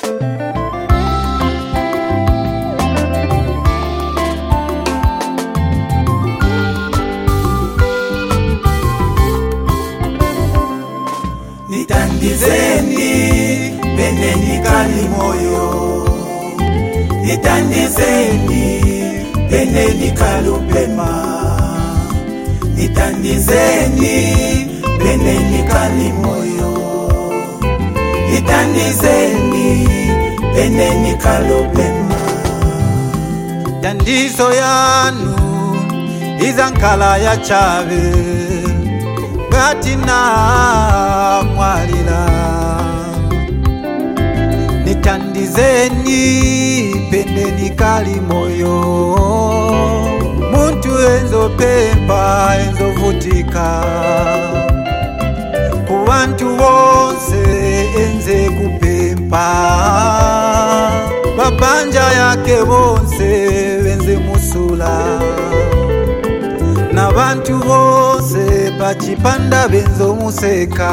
Nitandizeni peneni kalimoyo, nitandizeni peneni kalupema, nitandizeni peneni kalimoyo, nitandizeni peneni kalupema. Tandizo yanu izankala ya chave gatina mwalila, nitandizeni pendeni kalimoyo, muntu enzo pemba enzo vutika, kubantu bonse enze kupemba, babanja yake bonse benze musula, nabantu bose bachipanda benzo museka.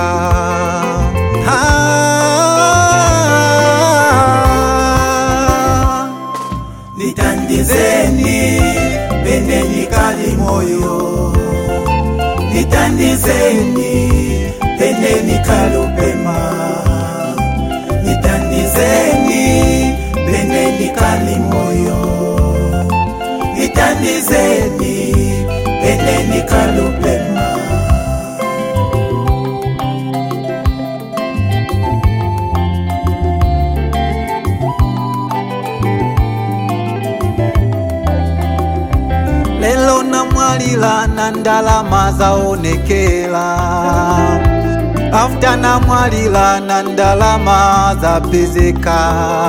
Nitandizeni peneni kalimoyo, nitandizeni peneni kalupema, nitandizeni peneni kalimoyo, nitandizeni peneni kalupema. Lelo na mwalila na ndalama zaonekela, after na mwalila na ndalama zapezeka,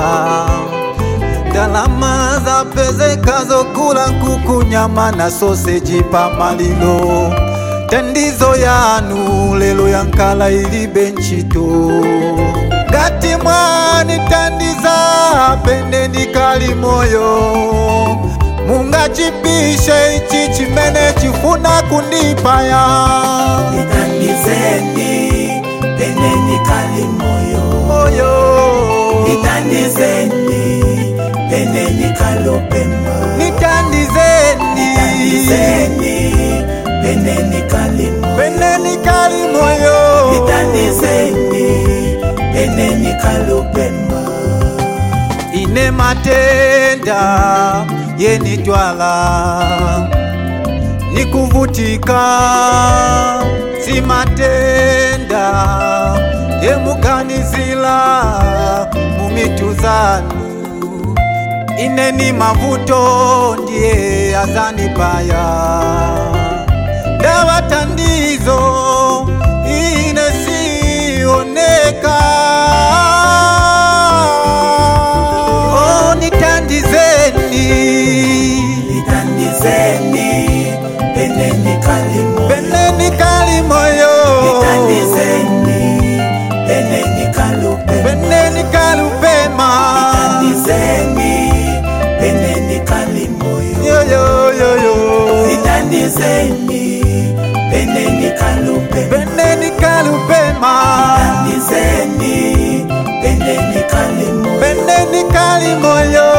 ndalama zapezeka zokula kuku nyama na sausage pa malilo. Tandizo yanu lelo yankala ili benchito, gati mwani tandiza pendeni kalimoyo, munga chipishe ichi chimene chifuna kundipaya. Nitandizeni peneni kalimoyo, nitandizeni peneni kalupema, nitandizeni peneni kalimoyo, peneni kalimoyo, nitandizeni peneni kalupema. Ine matenda yenitwala nikuvutika, si matenda yemukanizila mumituzanu, ineni mavuto ndiye azanipaya, dawa tandizo ine sioneka. Oh, nitandizeni peneni kalimoyo, peneni kalimoyo, nitandizeni peneni kalupema, peneni kalupema, nitandizeni peneni kalimoyo, nitandizeni peneni kalupema, peneni kalupema, nitandizeni peneni kalimoyo, peneni kalimoyo.